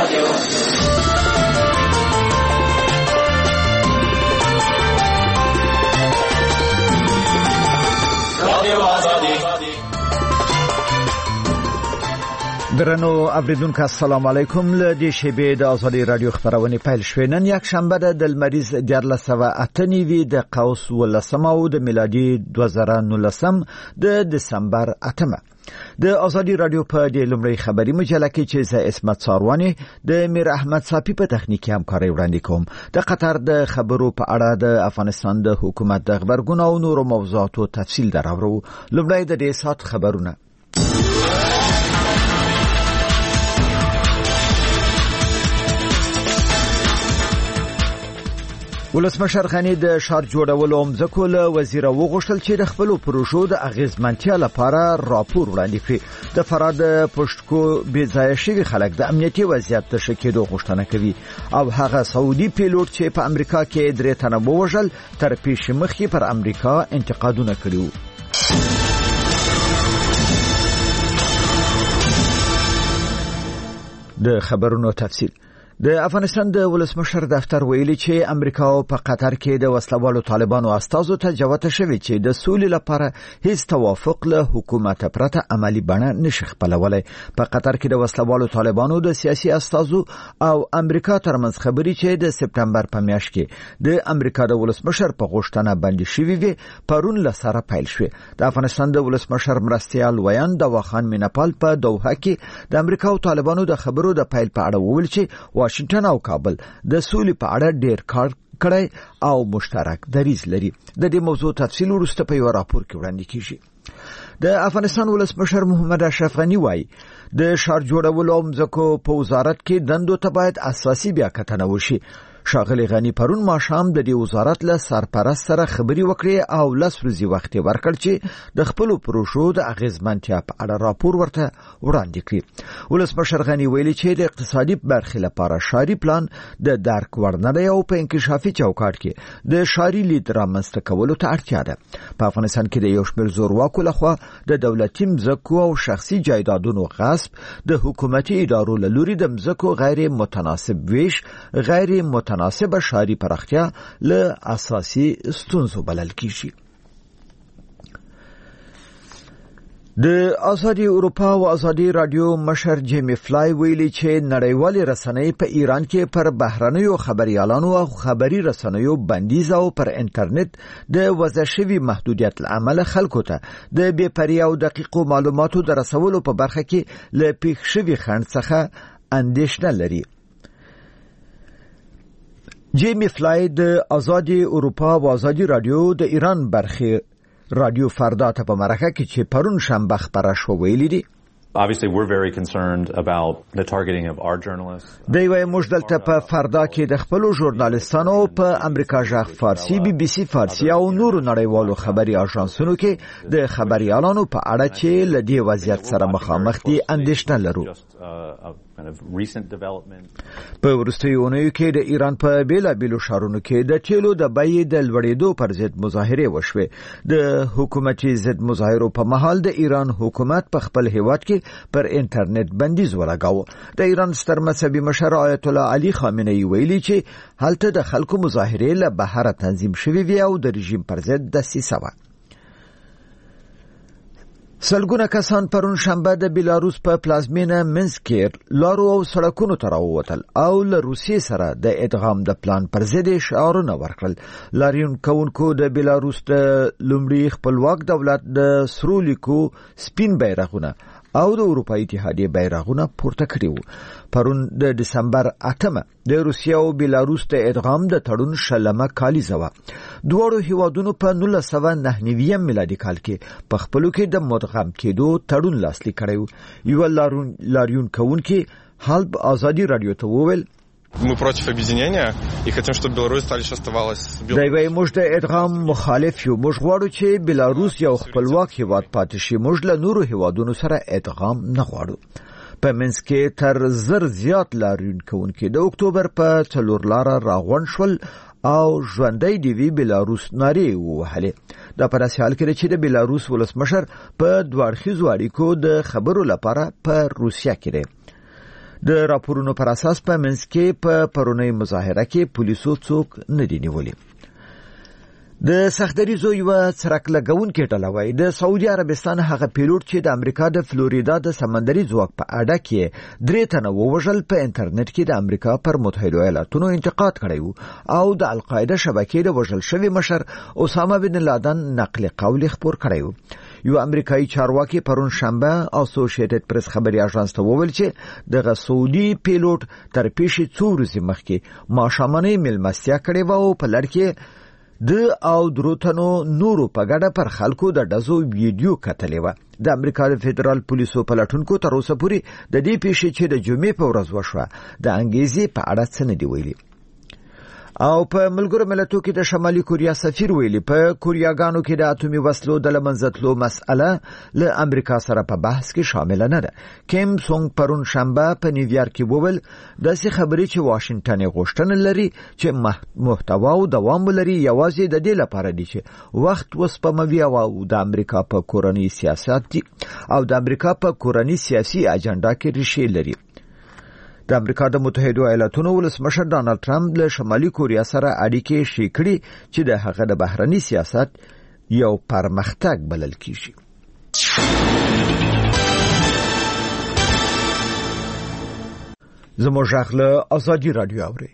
درنو اوریدونکو السلام علیکم. له دې شیبې د ازادي رادیو خبرونه پیل شوې. نن یک شنبه د لمریز 1498 د قوس ولسمه او د میلادي 2019 د دسمبر 8. د ازادي رادیو په دې لمړی خبري مجله کې چې زه اسمت ساروانی د میر احمد صافي په تخنیکی همکاري وړاندې کوم. د قطر د خبرو په اړه د افغانستان د حکومت د خبرګون او نورو موضوعاتو تفصیل دراوړو. لمړی د دې سات خبرونه. ولسمشر غنی د شهر جوړولو مځکو له وزیر وغوښتل چې د خپل پروژو د اغیزمنتیا لپاره راپور وړاندې کړي. د فراد پښتکو بېځایه شوي خلک د امنیتي وضعیت د ښه کېدو غوښتنه کوي او هغه سعودي پیلوټ چې په امریکا کې 3 تنه ووژل تر پیښې مخکې پر امریکا انتقادونه کړي. د خبرونو تفصیل. د افغانستان د ولسمشر دفتر ویلي چې امریکا او په قطر کې د وسلوالو طالبانو استازو ته جوته شوی چې د سولې لپاره هیڅ توافق له حکومت پرته عملی بڼه نشي خپلولای. په قطر کې د وسلوالو طالبانو د سیاسي استازو او امریکا ترمنځ خبري چې د سپتمبر په میاشت کې د امریکا د ولسمشر په غوښتنه باندې شوی وي پرون له سره پیل شوه. د افغانستان د ولسمشر مرستیال ویان دواخان مینپال په دوحه کې د امریکا او طالبانو د خبرو د پیل په اړه وویل چې واشنگټن او کابل د سولې په اړه ډېر کار کړی او مشترک دریځ لري. د دې موضوع تفصیل وروسته په یو راپور کې وړاندې کیږي. د افغانستان ولسمشر محمد اشرف غنی وایي د شهر جوړولو مځکو په وزارت کې دندو ته باید اساسي بیاکتنه وشي. ښاغلی غنی پرون ماښام د دې وزارت له سرپرست سره خبري وکړې او 10 ورځې وخت ورکړ چې د خپل پروژو د اغیزمنتیا په اړه راپور ورته وړاندې کړي. ولسمشر غنی ویلي چې د اقتصادي برخې لپاره شاري پلان د درک ورننه او په انکشافي چوکاټ کې د شاري لید رامنځته کولو ته اړتیا ده. په افغانستان کې د یو شمېر زورواکو لخوا د دولتي مځکو او شخصي جایدادونو غصب، د حکومتي ادارو له لوري د مځکو غیر متناسب ویش، غیر متناسب شاري پراختیا له اساسي ستونزو بلل کیږي. د ازادي اروپا او ازادي رادیو مشر جیمی فلای ویلي چې نړیوالې رسنۍ په ایران کې پر بهرنیو خبريالانو او خبري رسنیو بندیز او پر انټرنیټ د وضع شوی محدودیت لامل خلکو ته د بې پرې او دقیقو معلوماتو د رسولو په برخه کې له پیښ شوی خنډ څخه اندېښنه لري. جیمی فلای د ازادي اروپا او ازادي رادیو د ایران برخه رادیو فردا ته په مرکه کې چې پرون شنبه خبره شو ویلي دي. Obviously, we're very concerned about the targeting of our journalists. دوی موږ دلته په فردا کې د خپل ژورنالیستانو په امریکا ژغ فارسی، بي بي سي فارسی او نورو نړیوالو خبري اژانسونو کې د خبريالانو په اړه چې له دې وضعیت سره مخامخ دي اندېښنه لرو. په وروستیو اونیو کې د ایران په بیلابیلو ښارونو کې د تیلو د بیې د لوړېدو پر ضد مظاهرې وشوې. د حکومتي ضد مظاهرو په مهال د ایران حکومت په خپل هیواد کې پر انټرنیټ بندیز ولګاوه. د ایران ستر مذهبي مشر آیت الله علي خامنه‌ای ویلي چې هلته د خلکو مظاهرې له بهر تنظیم شوې وي او د رژیم پر ضد دسیسه وه. سلګونه کسان پرون شنبه د بیلاروس په پلازمینه منسک کې لارو او سړکونو ته راووتل او له روسیې سره د ادغام د پلان پر ضد شعارونه ورکړل. لاریون کوونکو د بیلاروس د لومړي خپلواک دولت د سرو لیکو سپین بیرغونه او د اروپایي اتحادیې بیرغونه پورته کړي وو. پرون د دسمبر 8 د روسیې او بیلاروس د ادغام د تړون شلمه کالیزه وه. دواړو هیوادونو په 1999 میلادي کال کې په خپلو کې د مدغم کېدو تړون لاسلیک کړی و. یو لاریون کوونکي حلب ازادي رادیو ته وویل Мы против объединения и хотим, чтобы Беларусь дальше оставалась Беларусью. موږ د ادغام مخالف یو. موږ غواړو چې بلاروس یو خپلواک هیواد پاتې شي. موږ له نورو هیوادونو سره ادغام نه غواړو. په منځ کې تر زر زیات لاریون کوونکي د اکتوبر په څلور لاره راغونډ شول او ژوندۍ دی وی بلاروس ناری وهله. دا په داسې حال کې چې د بلاروس ولسمشر په دوه اړخیزو اړیکو د خبرو لپاره په روسیا کې دی. د راپورونو پر اساس په منځ کې په پرونی مظاهره کې پولیسو څوک نه دی نیولي. د سختدریزو یو څرک لګونکي ډله وایي د سعودي عربستان هغه پیلوټ چې د امریکا د فلوریدا د سمندري ځواک په اډه کې 3 تنه ووژل په انټرنیټ کې د امریکا پر متحده ایالاتونو انتقاد کړی او د القاعده شبکې د وژل شوی مشر اسامه بن لادن نقل قول خبر کړی. یو امریکایي چارواکي پرون شنبه اسوسییټډ پریس خبري اژانس ته وویل چې د سعودي پیلوټ تر پیښې 2 ورځې مخکې ماښامنۍ ملمستیا کړې و او په لړ کې د او دروتنو نورو په ګډه پر خلکو د ډزو ویډیو کتلې و. د امریکا د فدرال پولیسو پلټونکو تر اوسه پورې د دې پیښې چې د جمعې په ورځ وشوه د انګریزي په اړه څه نه دی ویلي. او په ملګرو ملتونو کې د شمالي کوریا سفیر ویلي په کوریاګانو کې د اتومي وسلو د لمنځتلو مسأله له امریکا سره په بحث کې شامل نه ده. کیم سونګ پرون شنبه په نیویارک کې وویل داسې خبرې چې واشنگټن غوښتنه لري چې محتوا او دوام لري یوازې د دې لپاره دي چې وخت وسپموي او د امریکا په کورنی سیاست او د امریکا په کورنی سیاسي اجنډا کې ریښې لري. د امریکا د متحده ایالاتونو ولسمشر ډانلډ ټرمپ له شمالي کوریا سره اړیکې شې کړې چې د هغه د بهرني سیاست یو پرمختګ بلل کیږي. زموږ غږ آزادي رادیو اوري.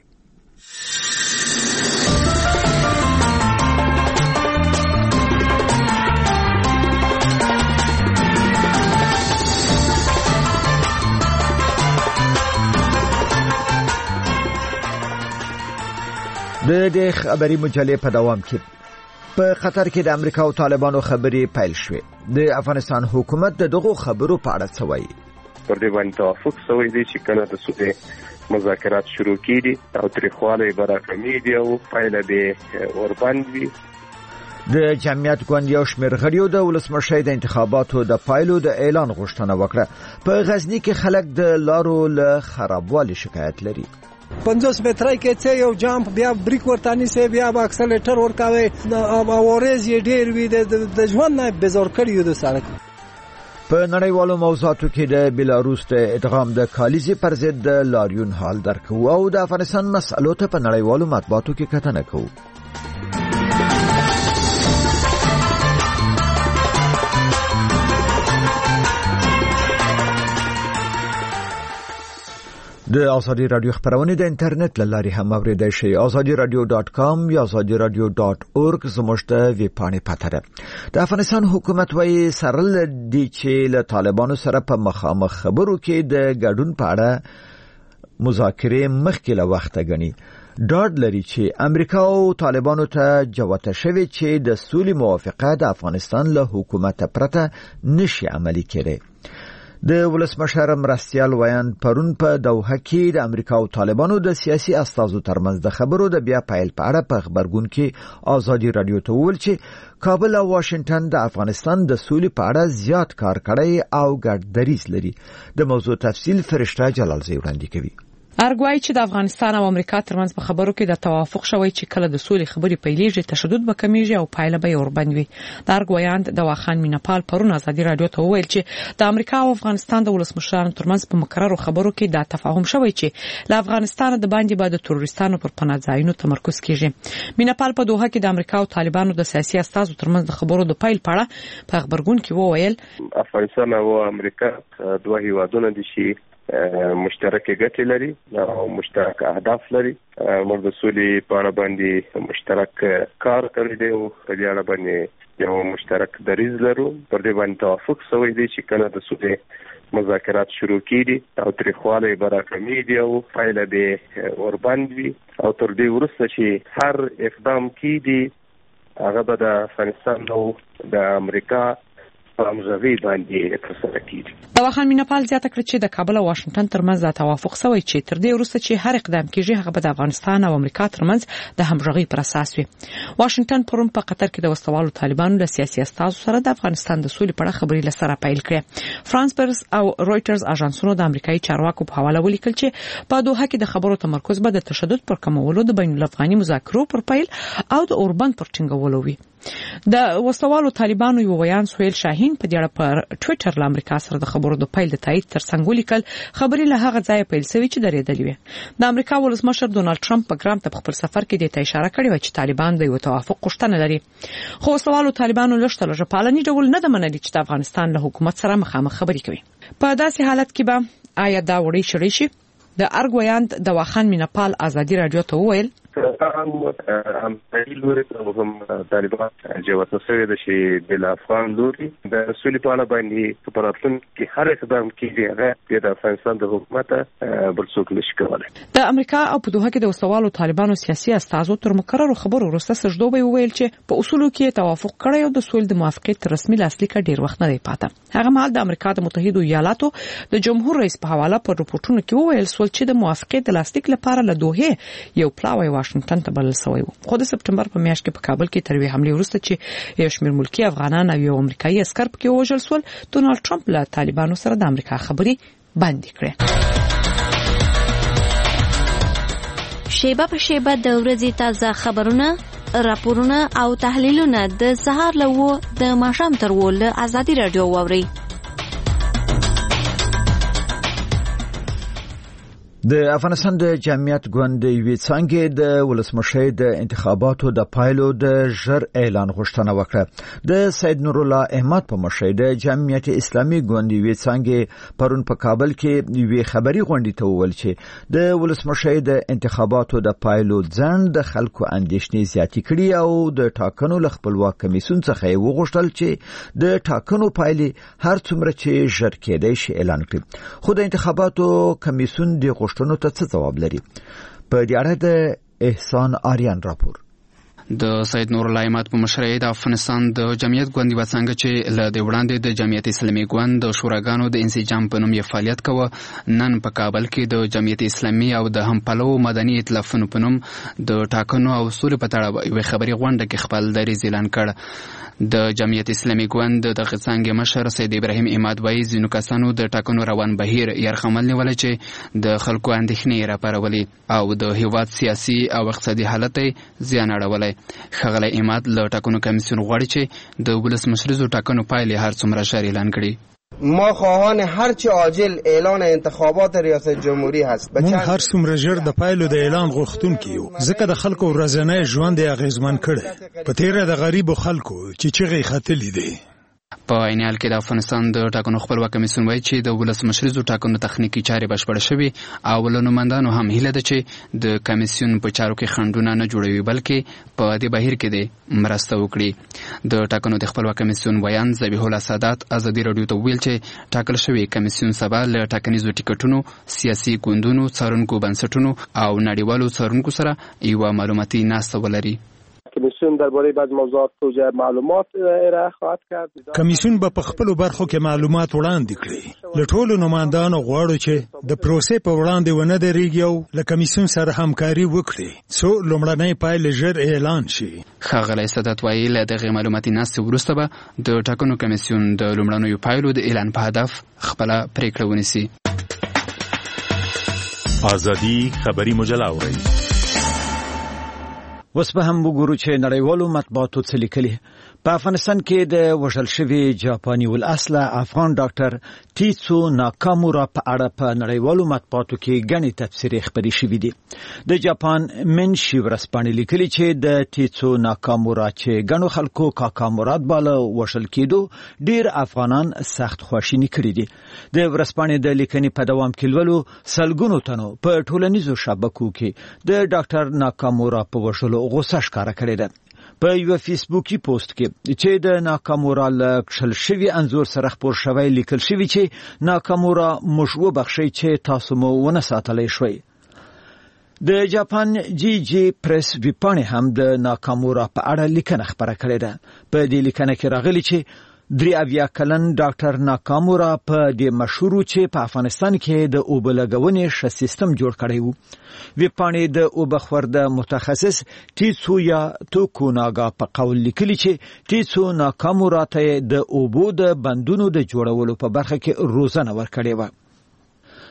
د خبري مجلې په دوام کې په قطر کې د امریکا او طالبانو خبرې پیل شوې. د افغانستان حکومت دغه خبرو په اړه څه وایي؟ پر دې باندې توافق شوی دی چې کله د سودې مذاکرات شروع کیږي او تاریخواله برابرېږي او پایله به ورباندې. د جمعیت ګوند یو شمېر غړیو د ولسمشر د انتخاباتو د پایلو د اعلان غوښتنه وکړه. په غزنی کې خلک د لارو له خرابوالي شکایت لري. 50 مترای کې چې یو جامپ بیا بریک ورتانی سي بیا اکسلریټر ورکاوي او اورز یې ډیر وی د ژوند نه بزور کړیو د سړک. په نړیوالو موضوعاتو کې د بلاروس د ادغام د کالیزي پر ضد د لاریون حال درکو او د افغانستان مسألو ته په نړیوالو مطبوعاتو کې کتنه کوو. د آزادی رادیو خبرونه د انټرنیټ لاري هم اوریدای شئ. azadiradio.com یا azadiradio.org زموږ د ویب پاڼې پته ده. د افغانستان حکومت وايي سرل دي چې له طالبانو سره په مخامخ خبرو کې د ګډون په اړه مذاکرې مخکې له وخته غني. ډاډ لري چې امریکا او طالبانو ته جوته شوی چې د سولې موافقه د افغانستان له حکومت پرته نشي عملي کړي. د ولسمشر مرستیال ویان پرون په دوحه کې د امریکا او طالبانو د سیاسي استازو ترمنځ د خبرو د بیا پیل په اړه په خبرګون کې آزادي رادیو ته وویل چې کابل او واشنگټن د افغانستان د سولې په اړه زیات کار کړی او ګډ دریځ لري. د موضوع تفصیل فرشته جلالزی وړاندې کوي. ارګوای چې د افغانستان او امریکا ترمنځ په خبرو کې د توافق شوی چې کله د سولې خبرې پیلېږي تشدد به کمیږي او پایله به وربندوي. د ارګوایان د واخان مینپال پرون آزادي رادیو ته وویل چې د امریکا او افغانستان د ولسمشرانو ترمنځ په مقررو خبرو کې د تفاهم شوی چې له افغانستان د باندې به د تروریستانو پر پناهځایونو تمرکز کیږي. مینپال په دوحه کې د امریکا او طالبانو د سیاسي استازو ترمنځ د خبرو د پیل په اړه په خبرګون کې وویل افغانستان او امریکا دوه هیوادونه دي چې مشترکه ګټې لري او مشترک اهداف لري. موږ د سولې په اړه باندې مشترک کار کړی دی او په دې اړه باندې یو مشترک دریځ لرو. پر دې باندې توافق شوی دی چې کله د سولې مذاکرات شروع کیږي او تاریخواله برابرېږي او پایله به ورباندې او تر دې وروسته چې هر اقدام کیږي هغه به د افغانستان او د امریکا پامځوي باندې ترسره کیږي. د واخان مینپال زیاته کړ چې د کابل او واشنگټن ترمنځ د توافق شوی چې تر دې وروسته چې هر اقدام کیږي هغه به د افغانستان او امریکا ترمنځ د همغږي پر اساس وي. واشنگټن پرون په قطر کې د وسوالو طالبانو له سیاسي استازو سره د افغانستان د سولې په اړه خبرې لسره پیل کړې. فرانس پرس او رويټرز اژانسونو د امریکایي چارواکو په حواله ولیکل چې په دوحه کې د خبرو تمرکز به د تشدد پر کمولو د بین الافغاني مذاکرو پر پیل او د اوربند پر ټینګولو وي. د وسوالو طالبانو یو ویان سویل شاهین په دې اړه پر ټوئیټر له امریکا سره د خبرو د پیل د تایید ترڅنګ ولیکل خبري له هغه ځای پیل شوی چې درېدلې وي. د امریکا ولسمشر ډونالد ټرمپ په ګرام ته خپل سفر کې د اشاره کړې و چې طالبان د یو توافق غوښتنه لري. خو وسوالو طالبانو لږ پالني ډول نه د منلي چې د افغانستان له حکومت سره مخامخ خبرې کوي. په داسې حالت کې به آیا دا وړي شړې شي؟ د ارګویاند د واخان مینپال ازادي رادیو ته وویل هم لوري هم طالبان جوته سوي د شي د افغان لوري د رسولي په اړه باندې په راتلون کې هر اقدام کیږي هغه د افغانستان د حکومت بل څوک نشي کولای. د امریکا او په دوحه کې د وسوالو طالبانو سیاسي استازو تر مقررو خبرو وروسته سجدو به ویل چې په اصولو کې توافق کړی او د سول د موافقت رسمي لاسلیک ډیر وخت نه دی پاته. هغه مهال د امریکا د متحده ایالاتو د جمهور رئیس په حواله په رپورټونو کې وویل سول چې د موافقت د لاسلیک لپاره له دوحه یو پلاوی واشنگټن ته بلل شوی و. خو د سپټمبر په میاشت کې په کابل کې تر وی حمله وروسته چې یو شمېر ملکی افغانان او یو امریکایي عسكر پکې وژل شول، ډونالد ټرمپ له طالبانو سره د امریکا خبرې بندي کړې. شیبه په شیبه د ورځې تازه خبرونه، راپورونه او تحلیلونه د سهار له و د ماښام تر و له ازادي رادیو واوري. د افغانستان د جمعیت ګوند یوې څانګې د ولسمشر د انتخاباتو د پایلو د ژر اعلان غوښتنه وکړه. د سید نور الله احمد په مشرۍ د جمعیت اسلامي ګوند یوې څانګې پرون په کابل کې یوې خبري غونډې ته وویل چې د ولسمشر د انتخاباتو د پایلو ځنډ د خلکو اندېښنې زیاتې کړي او د ټاکنو له خپلواک کمیسیون څخه یې وغوښتل چې د ټاکنو پایلې هر څومره چې ژر کېدای شي اعلان کړي. خو د انتخاباتو کمیسیون د غوښتنو ته څه ځواب لري؟ په دې اړه د احسان آریان راپور. د سید نور الله احمد په مشرۍ د افغانستان د جمعیت ګوند و څنګه چې له د وړاندې د جمعیت اسلامي ګوند د شوراګانو د انسجام په نوم یې فعالیت کوه، نن په کابل کې د جمعیت اسلامي او د همپلو مدني ائتلافونو په نوم د ټاکنو او سولې په تړاو یو خبري غونډه کې خپل دریځ اعلان کړ. د جمعیت اسلامي ګوند د څنګه مشر سید ابراهیم احمد وایي ځینو کسانو د ټاکنو روان بهیر يرغمل نیولای چې د خلکو اندېښنې راپارولې او د هیواد سیاسي او اقتصادي حالت زیان اړولای. خغله احمد له ټاکنو کمیسیون غواړي چې د ولسمشریزو ټاکنو پایلې هر څومره ژر اعلان کړي. ما خواهان هرچی عاجل اعلان انتخابات ریاست جمهوری هست. مون هر څومره ژر د پایلو د اعلان غوښتونکو یو، ځکه د خلکو ورځنی ژوند یې اغیزمن کړي. په تیره د غریبو خلکو چې چغې ختلې دي. په عین حال کې د افغانستان د ټاکنو خپلواک کمیسیون وایي چې د ولسمشریزو ټاکنو تخنیکی چارې بشپړ شوي او له نوماندانو هم هیله ده چې د کمیسیون په چارو کې خنډونه نه جوړوي بلکې په دې بهیر کې د مرسته وکړي. د ټاکنو د خپلواک کمیسیون ویان ذبیح الله سادات ازادي رادیو ته ویل چې ټاکل شوی کمیسیون سبا له ټاکنیزو ټیکټونو، سیاسي ګوندونو، څارونکو بنسټونو او نړیوالو څارونکو سره یو معلوماتي ناسته ولري. کمیسیون درباره بعض موضوعات توجیه معلومات ارائه خواهد کرد. کمیسیون به په خپلو برخو کې معلومات وړاندې کړي. له ټولو نمایندانو غواړو چې د پروسې په وړاندې ونه درېږي او له کمیسیون سره همکاري وکړي څو لومړنۍ پایلې ژر اعلان شي. ښاغلی سادات وایي له دغې معلوماتي ناستې وروسته به د ټاکنو کمیسیون د لومړنیو پایلو د اعلان په هدف خپله پریکړه ونیسي. ازادي خبري مجله اورئ. اوس به هم وګورو چې نړیوالو مطبوعاتو څه لیکلي. په افغانستان کې د وژل شوي جاپاني الاصله افغان ډاکټر تیتسو ناکامورا په اړه په نړیوالو مطبوعاتو کې غني تفسیري خبري شوې دي. د جاپان منشي ورځپاڼې لیکلي چې د تیتسو ناکامورا چې غنو خلکو کاکا مراد بالا وژل کېدو ډیر افغانان سخت خواشینی کړي دي. د ورځپاڼې د لیکنې په دوام کې لولو سلګونو تنو په ټولنیزو شبکو کې د ډاکټر ناکامورا په وژلو غوسه ښکاره کړې ده. په یو فیسبوکي پوسټ کې چې د ناکامورا له کشل شوی انزور سره خبر شوی لیکل شوی چې ناکامورا مشو بخشي چې تاسو مو ونه ساتلای شوي. د جاپان جی جی پریس ویپانه هم د ناکامورا په اړه لیکنه خبره کړې ده. په دې لیکنه کې راغلي چې 3 کلن ډاکټر ناکامورا په دې مشهور چې په افغانستان کې د اوبلګونې ش سیستم جوړ کړی وو. ویپانې د اوبخور د متخصص تیتسو یا توکوناګا په قول لیکلي چې تیتسو ناکامورا ته د اوبو د بندونو د جوړولو په برخه کې روزنه ورکړې و.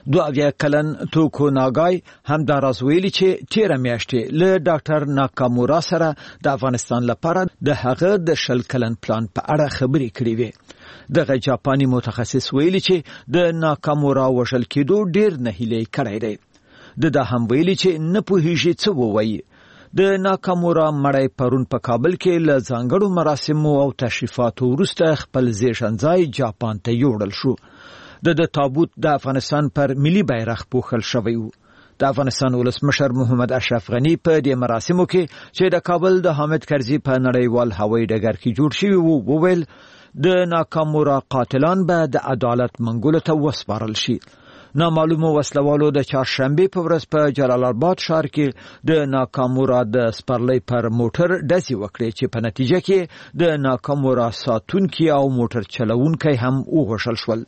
دوه کلن توکو ناګای هم دا راز ویلي چې تیر میاشتې له ډاکټر ناکامورا سره د افغانستان لپاره د هغه د 10 کلن پلان په اړه خبرې کړې وې. دغه جاپاني متخصص ویلي چې د ناکامورا وژل کېدو ډیر نهیلي کړی دی. د هم ویلي چې نه پوهیږي څه ووایي. د ناکامورا مړی پرون په کابل کې له ځانګړو مراسمو او تشریفاتو وروسته خپل زیږنځای جاپان ته یوړل شو. د تابوت د افغانستان پر ملي بیرغ پوښل شوی و. د افغانستان ولسمشر محمد اشرف غنی په دې مراسمو کې چې د کابل د حامد کرزي په نړیوال هوایي ډګر کې جوړ شوی وو وویل د ناکامورا قاتلان به د عدالت منګولو ته وسپارل شي. نامعلومو وسلوالو د چهارشنبه په ورځ په جلال آباد ښار کې د ناکامورا د سپرلۍ پر موټر ډزې وکړې چې په نتیجه کې د ناکامورا ساتونکي او موټر چلوونکي هم ووژل شول.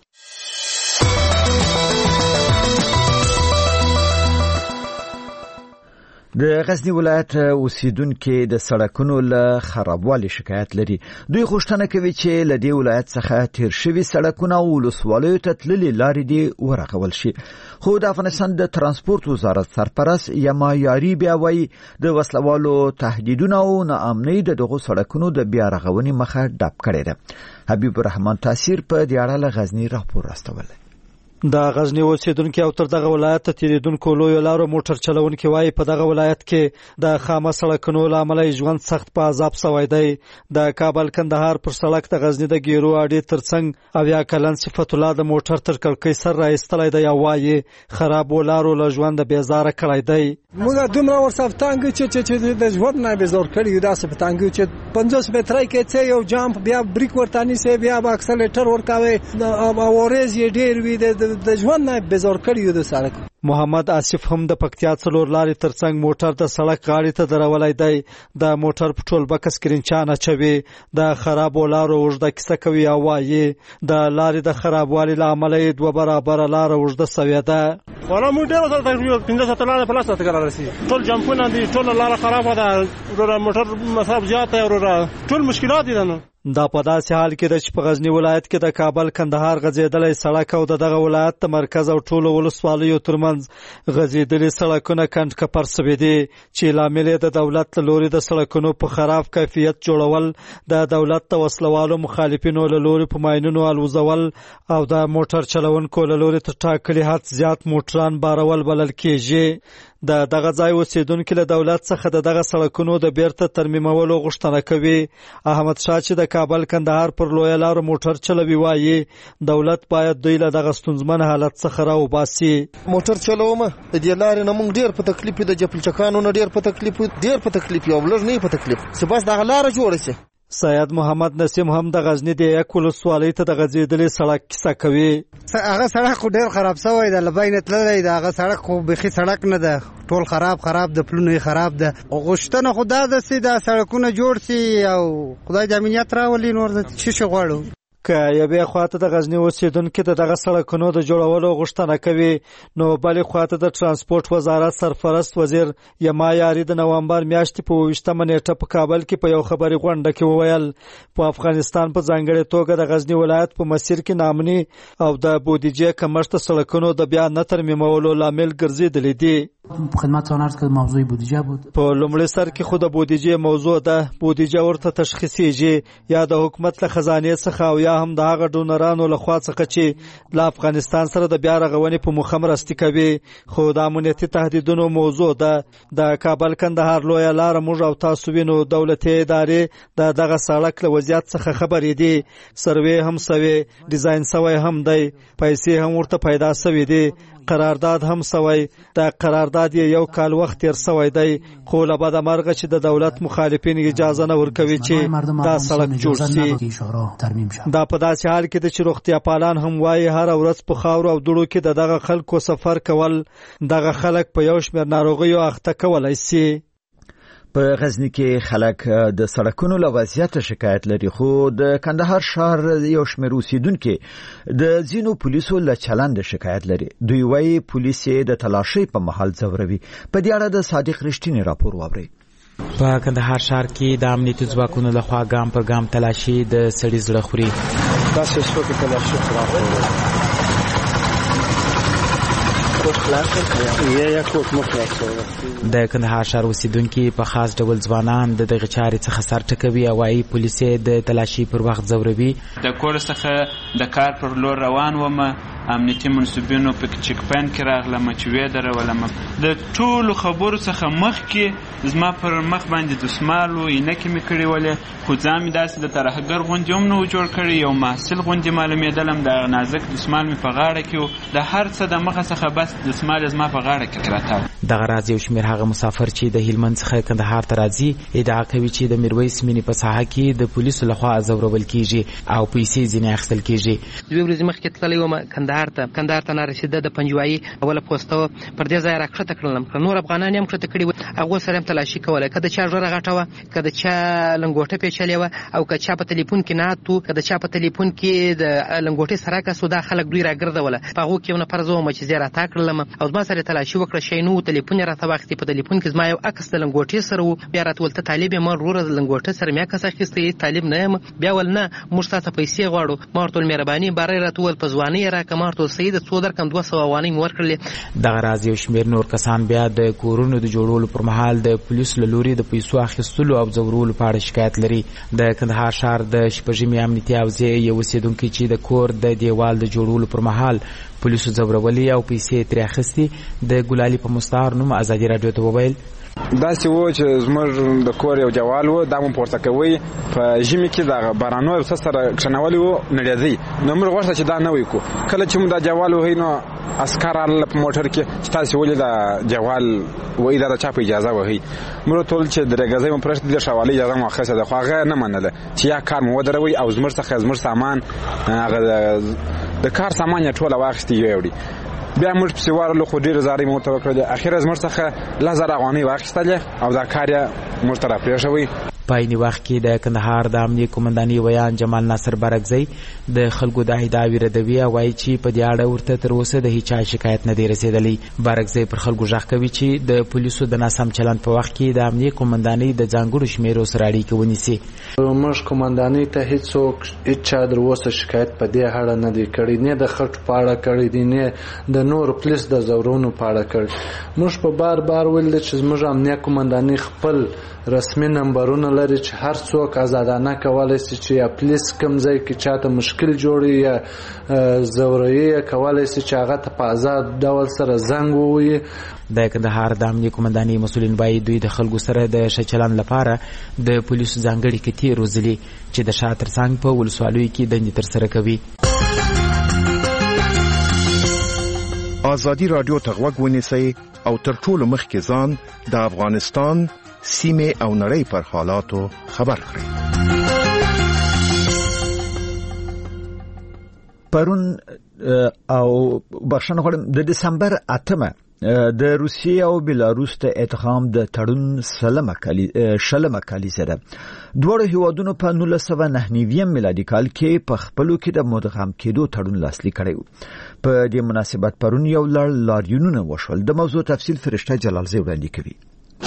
د غزنی ولایت اوسیدونکو د سړکونو له خرابوالي شکایت لري. دوی غوښتنه کوي چې له دې ولایت څخه تیر شوي سړکونه او ولسوالیو ته تللي لارې دې ورغول شي. خو د افغانستان د ترانسپورت وزارت سرپرست یما یاری بیا وایي د وسلوالو تهدیدونه او ناامنۍ د دغو سړکونو د بیا رغونې مخه ډپ کړې ده. حبیب الرحمن تاثیر په دې اړه له غزنی راپور راستولی. د غزنی اوسیدونکو او تر دغه ولایت ته تیریدونکو لوی لارو موټر چلوونکو وايي په دغه ولایت کې د خامه سړکونو لامل ژوند سخت په عذاب سوی دی. د کابل کندهار پر سړک د غزنی د ګیرو اډې ترڅنګ اویا کلن صفت الله د موټر تر کړکۍ سر راایستلی دی او وايي خراب ولارو له ژوند بیزاره کړی دی. موږ دومره ورسره تانګ چې د ژوند نه بیزار کړی دا څه تانګ چې 50 مترای کې څه یو جامپ بیا بریک ورتانی سي بیا اکسلریټر ورکاوي او اورز یې ډیر وی د ژوند نه بیزار کړی د سړک. محمد آصف هم د پکتیا څلور لارې ترڅنګ موټر د سړک غاړې ته درولای دی. د موټر په ټول بکس کرینچان اچوي. د خراب لارو اوږده کیسه کوي او وايي د لارې د خرابوالي له امله یې 2 برابر لار اوږده سوي ده. ولا مو ډیر سره تقریبا 15 لارې په لاس ته راسي. ټول جمپونه دي، ټول لار خرابه ده، موټر مصرف زیات دی، ټول مشکلات دي نو. دا په داسې حال کې د په غزنی ولایت کې د کابل کندهار غځېدلې سړک او دغه ولایت د مرکز او ټولو ولسوالیو ترمنځ غځېدلې سړکونه کند کپر سوي دي چې لامل د دولت له لوري د سړکونو په خراب کیفیت جوړول، د دولت د وسلوالو مخالفینو له لوري په ماینونو الوزول او د موټر چلوونکو له لوري تر ټاکلي حد زیات موټران بارول بلل کېږي. د دغه ځای اوسیدونکو له دولت څخه دغه سړکونو د بیرته ترمیمولو غوښتنه کوي. احمد شاه چې د کابل کندهار پر لوی لارو موټر چلوي وايي دولت باید دوی له دغه ستونزمن حالت څخه راوباسي. موټر چلوم د دې لارې نه موږ ډیر په تکلیف د جپل چکانو نه ډیر په تکلیف او لږ نه په تکلیف چې بس دغه لار جوړ شي. سید محمد نسیم هم د غزنی د یک ولسوالۍ ته د غځېدلې سړک کیسه کوي. هغه سړک ډیر خراب شوی دی، لباینه تللی دی. هغه سړک خو بخي سړک نه ده، ټول خراب د پلونو خراب ده. غوښتنه خدا د سي د سړکونه جوړ سي او خدای د امنیت راولي نور د څه غواړو. که یوې خواته د غزنی اوسیدونکو د دغه سړکونو د جوړولو غوښتنه کوي، نو بلې خواته د ترانسپورت وزارت سرپرست وزیر یما یاری د نومبر میاشتې په 28 نیټه په کابل کې په یو خبري غونډه کې وویل په افغانستان په ځانګړي توګه د غزنی ولایت په مسیر کې نامني او د بودیجې کمښت سړکونو د بیا نه ترمیمولو لامل ګرځېدلی دي. خدمتتون عرض کردم موضوع بودجه بود. په لومړي سر کې خود بودجه موضوع ده. بودجه ورته تشخیصیږي یا د حکومت له خزانه څخه او یا هم د هغه ډونرانو له خوا څخه چې له افغانستان سره د بیا رغونې په موخه مرستې کوي. خو د امنیتي تهدیدونو موضوع ده. د کابل کندهار لوی لار موږ او تاسو وینو دولتي ادارې دغه سړک له وضعیت څخه خبرې دي. سروې هم سوي، ډیزاین سوی هم دی، پیسې هم ورته پیدا سوي دي، قرارداد هم سوی. د قرارداد یو کال وخت تیر سوی دی، خو له بده مرغه چې د دولت مخالفین اجازه نه ورکوي چې دا سړک جوړ شي. دا په داسې حال کې چې روغتیا پالان هم وايي هر ورځ په خاورو او دوړو کې دغه خلکو سفر کول دغه خلک په یو شمېر ناروغیو اخته کولای شي. په غزنی کې خلک د سړکونو له وضعیت شکایت لري، خو د کندهار ښار یو شمېر اوسیدونکو د ځینو پولیسو له چلند شکایت لري. دوی وايي پولیس د تلاشۍ په محل ځوروي. په دې اړه د صادق رښتینی راپور واورئ. په کندهار ښار کې د امنیتي ځواکونو لخوا ګام پر ګام تلاشي د سړي زړه خوري. تاسو څه تلاشي خلاص د کندهار ښار اوسیدونکي په خاص ډول ځوانان د دغه چارې څخه سر ټکوي او وايي پولیس د تلاشي پر وخت ځوروي. د کور څخه د کار پر لور روان وم، امنیتي منصبینو په چک پاین کې راغلم چې وې درولم. د ټولو خبرو څخه مخکې زما پر مخ باندې دسمالو اینکې مې کړې ولې، خو ځان مې داسې د ترهګر غوندې هم نه و جوړ کړی، یو محصل غوندې معلومېدلم. د نازک دسمال مې په غاړه کې و، د هر څه د مخه څخه بس دسمال زما په غاړه کې راته. دغه راز یو شمېر هغه مسافر چې د هلمند څخه کندهار ته راځي ادعا کوي چې د میرویس مینې په ساحه کې د پولیسو لخوا ځورول کیږي او پیسې ځینې اخیستل کیږي. دوه ورځې مخکې تللی وم کندهار ته نارسېده د پنجوایي اوله پوسته وه، پر دې ځای راکښته کړلم. نور افغانان یې هم کښته کړي وو، هغو سره هم تلاشي کوله، که د چا ږیره غټه وه، که د چا لنګوټه پیچلې وه، او که چا په تلیفون کې نعت و، که د چا په تلیفون کې د لنګوټې سرکس و. دا خلک دوی راګرځوله. په هغو کې یو نفر زه وم چې زه یې راتا کړلم او زما سره یې تلاشي وکړه. شی نه و، تلیفون یې راته واخیستې. په تلیفون کې زما یو عکس د لنګوټې سره و. بیا راته ویل ته طالب یې؟ ما وروره د لنګوټې سره مې عکس اخیستی، طالب نه یم. بیا ول نه موږ تاته پیسې غواړو. ما ورته ویل مهرباني باره یې راته وویل په ځوانۍ یې راکړه. ما ورته ویل صحیح ده، څو درکړم؟ 200 افغانۍ مې ورکړلې. دغه راز یو شمېر نور کسان بیا د کورونو د جوړولو پر مهال د پولیسو له لوري د پیسو اخیستلو او ځورولو په اړه شکایت لري. د کندهار ښار د شپږمې امنیتي حوزې یو اوسېدونکی چې د کور د دیوال د جوړولو پر مهال پولیسو ځورولي او پیسې ترې اخیستي، د ګلالي په مستعار نوم ازادي راډیو ته وویل داسې و چې زموږ د کور یو دیوال و، دا مو پورته کوئ په ژمي کې د بارانو څه سره کښېنولی و نړېدی. نو موږ غوښته چې دا نه وی کو. کله چې مو دا دیوال وهی نو عسکر راغله په موټر کې چې تاسې ولې دا دیوال وایي دا د چا په اجازه وهی. موږ ورته وویل چې درېږځۍ مو پرېږدي، د ښاروالۍ اجازه مو اخیستې ده، خو هغه نه منله چې یا کار مو ودروئ او زموږ څخه زموږ سامان هغه د کار سامان یې ټوله واخیستې یوړي. بیا موږ پسې ورغلو، خو ډېرې زارۍ مې ورته وکړلې. اخره زموږ څخه 10,000 افغانۍ واخیستلې او دا کار یې موږ ته راپرېښوی. په عیني وخت کې د کندهار د امنیه قومندانۍ ویان جمال ناصر بارکزی د خلکو د ادعاوې ردوي او وایي چې په دې اړه ورته تر اوسه د هیچا شکایت نه دی رسېدلی. بارکزی پر خلکو غږ کوي چې د پولیسو د ناسم چلند په وخت کې د امنیه قومندانۍ د ځانګړو شمیرو سره اړیکې ونیسي. موږ قومندانۍ ته هیڅوک هیچا در اوسه شکایت په دې اړه نه دی کړی، نه د خټو په اړه کړی دی، نه د نور پولیس د ځورونو په اړه کړی. موږ په بار ویل چې زموږ امنیه قومندانۍ خپل رسمي نمبرونه لري چې هر څوک آزادانه کولی شي چې یا پولیس کوم ځای کې چاته مشکل جوړي یا زوروي کولی شي چې هغه ته په آزاد ډول سره زنګ ووهي. د کندهار د امنیه قومندانۍ مسؤلین وایي دوی د خلکو سره د ښه چلند لپاره د پولیسو ځانګړي کتې روزلي چې د شا ترڅنګ په ولسوالیو کې دندې ترسره کوي. ازادي راډیو ته غوږ ونیسئ او تر ټولو مخکې ځان د افغانستان سیمې او نړۍ پر حالاتو خبر کړئ. پرون او بخښنه غواړم د دسمبر 8 د روسیې او بلاروس ته اتحام د تړون شلمه کالیزه ده. دواړو هیوادونو په 1999 میلادي کال کې په خپلو کې د مدغم کېدو تړون لاسلیک کړی و. په دې مناسبت پرون یو لړ لاریونونه وشول. د موضوع تفصیل فرشته جلالزی وړاندې کوي.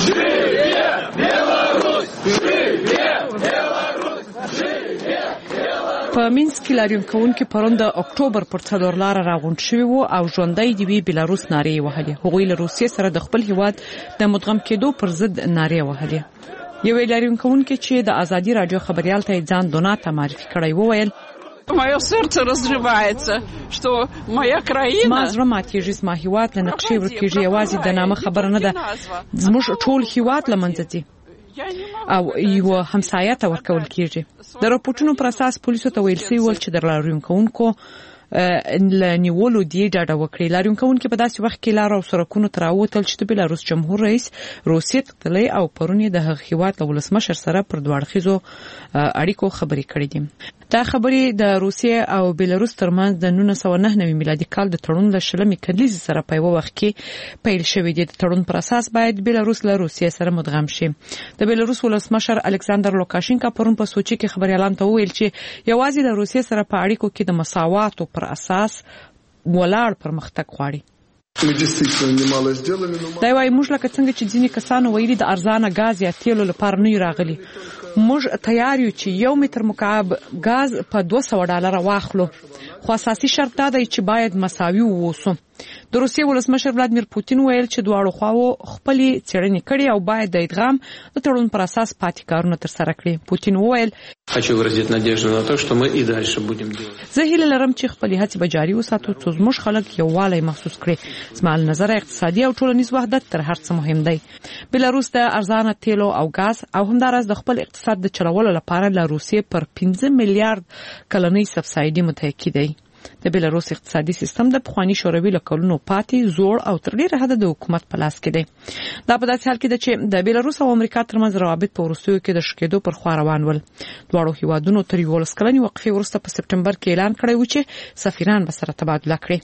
په مینسک کې لاریون کوونکي پرون د اکتوبر پر څلور لار راغونډ شوي وو او ژوندۍ دی وی بلاروس نارې وهلې. هغوی له روسیې سره د خپل هیواد د مدغم کېدو پر ضد نارې وهلې. یو لاریون کوونکي چې د ازادي رادیو خبريال ته ځان دوناته معرفي کړی وویل Мое сердце разрывается, что моя краина... ما زړه ماتېږي، زما هیواد له نقشې ورکېږي. یوازې د نامه خبره نه ده، زموږ ټول هیواد له منځه ځي او یو همسایه ته ورکول کېږي. د راپورټونو پر اساس پولیسو ته ویل شوي ول چې د لاریون کوونکو نیولو دی ډاډه وکړي. لاریون کوونکي په داسې وخت کې لار او سړکونو ته راووتل چې د بلاروس جمهور رئیس روسیې ته تللی او پرون یې د هغه هیواد له ولسمشر سره پر دوه اړخیزو اړیکو خبرې کړې دي. دا خبرې د روسیې او بلاروس ترمنځ د 1999 میلادي کال د تړون له شلمې کلیزې سره په یو وخت کې پیل شوې دي. د تړون پر اساس باید بلاروس له روسیې سره مدغم شي. د بلاروس ولسمشر الکساندر لوکاشینکا پرون په سوچي کې خبريالان ته وویل چې یوازې د روسیې سره په اړیکو کې د مساواتو پر اساس ولاړ پرمختګ غواړي. دا وايي موږ لکه څنګه چې ځینې کسانو ویلي د ارزانه غاز یا تیلو لپاره نه راغلي. موږ تیار یو چې 1 متر مکعب غاز په $200 واخلو، خو اساسي شرط دا دی چې باید مساوي ووسو. د روسیې ولسمشر ولادیمیر پوتین ویل چې دواړو خواو خپلې څېړنې کړې او باید د ادغام د تړون پر اساس پاتې کارونه ترسره کړي. پوتین وویل زه هیله لرم چې خپلې هڅې به جاري وساتو څو زموږ خلک یووالی محسوس کړي. زما له نظره اقتصادي او ټولنیز وحدت تر هر څه مهم دی. بلاروس د ارزانه تیلو او غاز او همداراز د خپل اقتصاد د چلولو لپاره له روسیې پر 15 میلیارډ کلنۍ سبسایډي متکی دی. د بلاروس اقتصادي سیستم د پخوانی شوروي له کلونو پاتې زوړ او تر ډیره حده د حکومت په لاس کې دی. دا په داسې حال کې ده چې د بلاروس او امریکا ترمنځ روابط په وروستیو کې د شکېدو پر خوا روان ول. دواړو هیوادونو تر 11 کلنې وقفې وروسته په سپټمبر کې اعلان کړی و چې سفیران به سره تبادله کړي.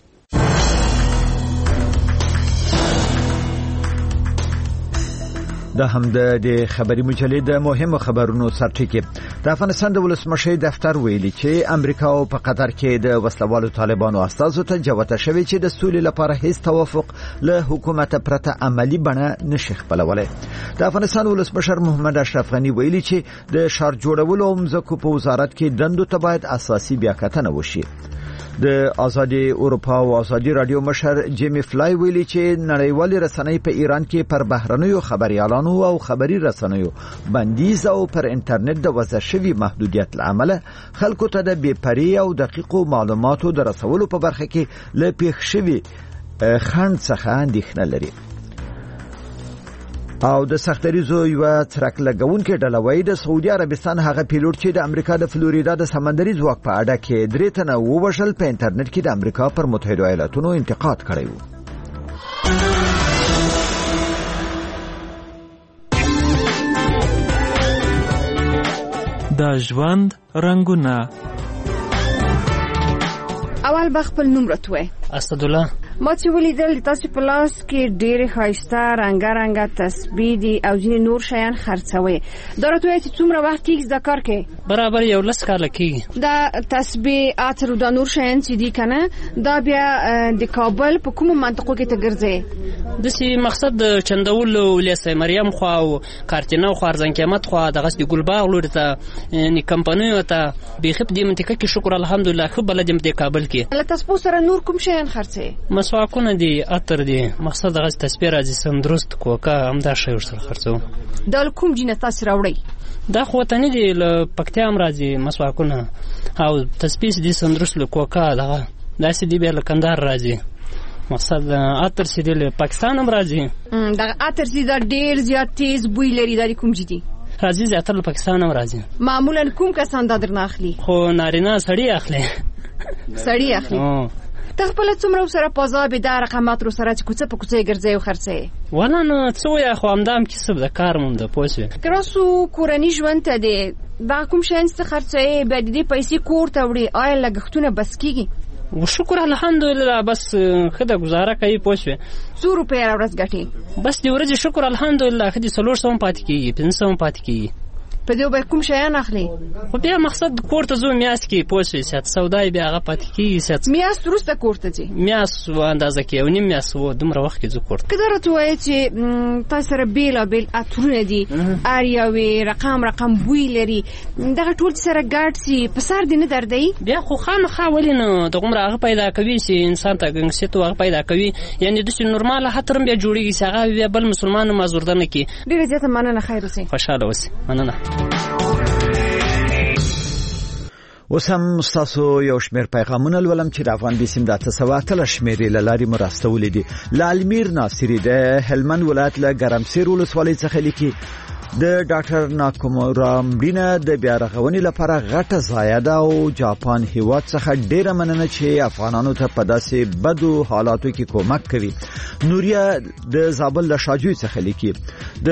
دا هم د خبري مجلې د مهمو خبرونو سرټکی. د افغانستان د ولسمشر دفتر ویلي چې امریکا او په قطر کې د وسلوالو طالبانو استازو ته جوته شوی چې د سولې لپاره هیڅ توافق له حکومت پرته عملی بڼه نشي خپلولای. د افغانستان ولسمشر محمد اشرف غنی ویلي چې د شهر جوړولو او مځکو په وزارت کې دندو ته باید اساسي بیاکتنه وشي. د آزادي اروپا او آزادي رادیو مشر جیمی فلای ویلي چې نړیوال رسنۍ په ایران کې پر بهرنیو خبريالانو او خبري رسنیو بندیز او پر انټرنیټ د وضع شوی محدودیت لامل خلکو ته د بیپری او دقیقو معلوماتو د رسولو په برخه کې له پیښ شوی خنډ څخه اندېښنه لري. او د سختریزو یو ترک لګونکو ډلوي د سعودي عربستان هغه پیلوټ چې د امریکا د فلوریدا د سمندري ځواک په اډه کې درې تنه ووژل په انټرنیټ کې د امریکا پر متحده ایالاتونو انتقاد کړی و. د ژوند رنگونه. اول بخپل نوم راتوي. اسدالله. ما چې ولیدل تاسو په لاس کې ډېر ښایسته رنگارنګه تسبیح دي او ځینې نور شیان خرڅوي. دا راتوي چې څومره وخت کېږي د کار کې؟ برابر 11 کال کېږي. دا تسبیح اتر او د نور شیان چې دي کنه دا بیا د کابل په کومو منطقو کې ته ګرځي؟ دسی مقصد د چندول ولیسه مریم خو او کارتینو خو ارزان قیمت خو د غس د ګلباغ لور ته یعنی کمپنیو ته بيخب دې منطقه کې شکر الحمدلله خو بلدم د کابل کې. له تاسو سره نور کوم شیان خرڅي؟ مسواکونه دي اتر دي مقصد د غس تسبیح راځي سندرست کوکا هم دا شی ورسره خرڅو. دا کوم جنه تاسو راوړي؟ دا خو ته نه دي له پکتیا هم راځي مسواکونه او تسبیح دي سندرست کوکا دا داسې دی به لکندار راځي. مقصد اتر سي د پاکستان هم راځي. دا اتر سي دا ډیر زیات تیز بوی لري. دا کوم جدي راځي زیاتره پاکستان هم راځي. معمولا کوم کسان دا درنه اخلي؟ خو نارینه سړی اخلي. سړی اخلي. ته خپل څومره سره پازا به دا رقمات رو سره چې کوڅه په کوڅه ګرځي او خرڅي؟ ولا نو څو یا خو همدام کسب د کار مونږ د پوسه. کراسو کورنی ژوند ته دي دا کوم شین څه خرڅي به دې پیسې کور ته وړي آیا لګښتونه بس کیږي؟ وشکر الحمدلله بس خدای گزاره کوي پوسه. 100 روپیا ورځ ګټي بس دی ورځ شکر الحمدلله خدای 300 پاتې کیږي 500 پاتې کیږي. په دې به کوم شیان اخلي؟ خو بیا مقصد کور ته زو میاس کې پوسه سات سودای بیا هغه پاتې کیږي سات میاس درسته کور ته ځي میاس و اندازه کې او نیم میاس و دومره وخت کې زو کور ته کله راځي چې تاسو سره بیل اترونه دي اریاوي رقم بوی لري دغه ټول سره ګډ سي په سر دي نه دردي بیا خو خامخا ولینو د عمر هغه پیدا کوي چې انسان ته ګنګسیت هغه پیدا کوي یعنی د نورمال هترم بیا جوړیږي چې هغه بل مسلمان مازوردنه کی ډیره زیاته مننه خیر اوسئ خوشاله اوسئ مننه. اوس هم تاسو یو شمېر پیغامونه ولوم چې د افغان بیسیم د 900 شمېرې لاري مرستولې دي. لالمیر ناصری د هلمند ولایت له ګرمسیر ولسوالۍ څخه لیکي د ډاکټر ناکامورا مړینه د بیا رغونې لپاره غټه ضایعه ده او جاپان هیواد څخه ډیره مننه چې افغانانو ته په داسې بدو حالاتو کې کومک کوي. نوریا د زابل له شاجوی څخه لیکي د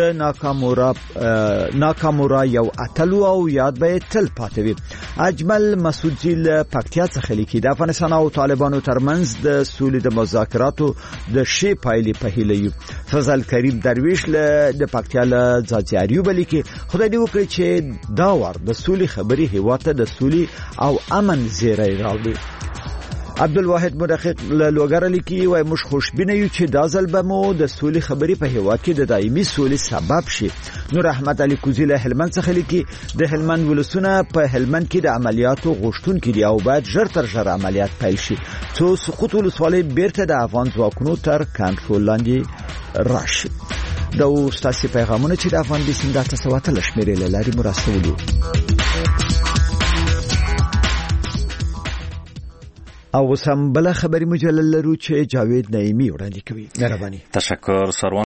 ناکامورا یو اتلو او یاد به تل پاتې وي. اجمل مسعودی له پکتیا څخه لیکي د افغانستان او طالبانو ترمنځ د سولې د مذاکراتو د شی پایلې په هیله یو. فضل کریم درویش له د پکتیا له ځاځي یوبلی کې خدای دې وکړي چې دا وار د سولې خبري هیواد ته د سولې او امن زیری راوړي. عبدالواحد مدقق له لوګر لیکي وای مش خوشبینه یو چې دا ځل به مو د سولې خبرې په هیواد کې د دایمي سولې سبب شي. نور احمد علي کوزی له هلمند څخه لیکي د هلمند ولسونه په هلمند کې د عملیاتو غوښتونکي دي او باید ژر تر ژره عملیات پیل شي څو سقوط ولسوالۍ بیرته د افغان ځواکونو تر کنټرول لاندې راشي. دا اوس پیغامونه چې د افغان د سیند تاسو ته لشمېرې لاري مراسلو. او سم بل خبري مجلل لرو چې جاوید نعیمی وړاندې کوي. مهرباني. تشکر سروان.